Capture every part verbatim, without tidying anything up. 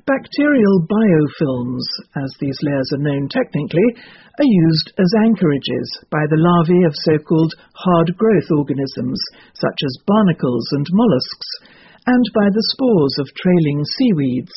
Bacterial biofilms, as these layers are known technically, are used as anchorages by the larvae of so-called hard-growth organisms, such as barnacles and mollusks, and by the spores of trailing seaweeds.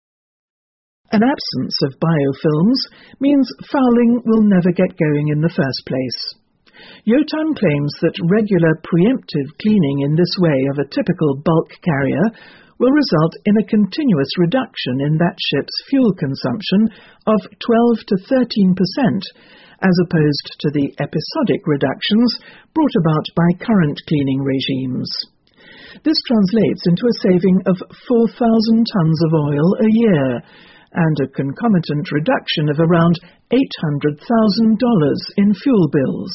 An absence of biofilms means fouling will never get going in the first place. Jotun claims that regular preemptive cleaning in this way of a typical bulk carrier will result in a continuous reduction in that ship's fuel consumption of twelve to thirteen percent, as opposed to the episodic reductions brought about by current cleaning regimes. This translates into a saving of four thousand tons of oil a year, and a concomitant reduction of around eight hundred thousand dollars in fuel bills.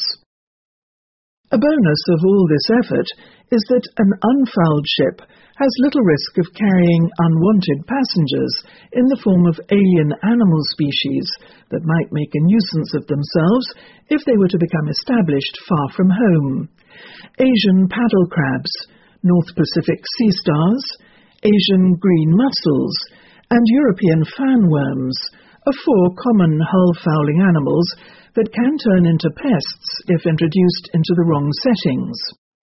A bonus of all this effort is that an unfouled ship has little risk of carrying unwanted passengers in the form of alien animal species that might make a nuisance of themselves if they were to become established far from home. Asian paddle crabs, North Pacific sea stars, Asian green mussels, and European fanworms are four common hull-fouling animals that can turn into pests if introduced into the wrong settings.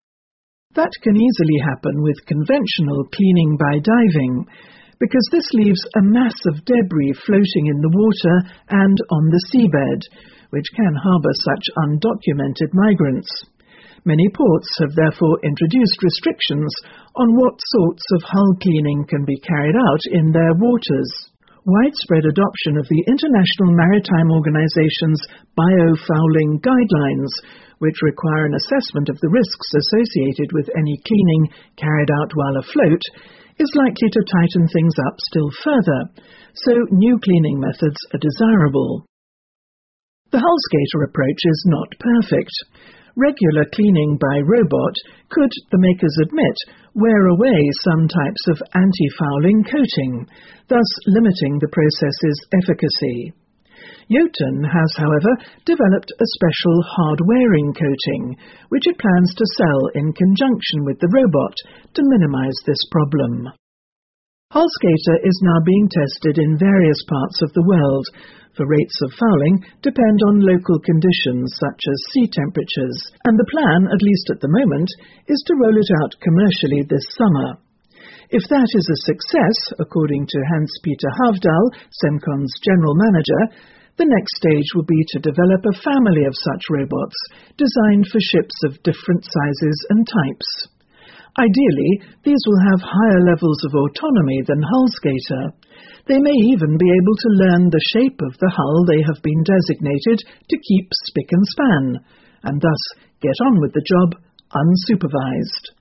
That can easily happen with conventional cleaning by diving, because this leaves a mass of debris floating in the water and on the seabed, which can harbour such undocumented migrants. Many ports have therefore introduced restrictions on what sorts of hull cleaning can be carried out in their waters. Widespread adoption of the International Maritime Organization's biofouling guidelines, which require an assessment of the risks associated with any cleaning carried out while afloat, is likely to tighten things up still further, so new cleaning methods are desirable. The hull skater approach is not perfect. Regular cleaning by robot could, the makers admit, wear away some types of anti-fouling coating, thus limiting the process's efficacy. Jotun has, however, developed a special hard-wearing coating, which it plans to sell in conjunction with the robot to minimize this problem. Hull skater is now being tested in various parts of the world, for rates of fouling depend on local conditions such as sea temperatures, and the plan, at least at the moment, is to roll it out commercially this summer. If that is a success, according to Hans-Peter Havdal, Semcon's general manager, the next stage will be to develop a family of such robots designed for ships of different sizes and types. Ideally, these will have higher levels of autonomy than hull skater. They may even be able to learn the shape of the hull they have been designated to keep spick and span, and thus get on with the job unsupervised.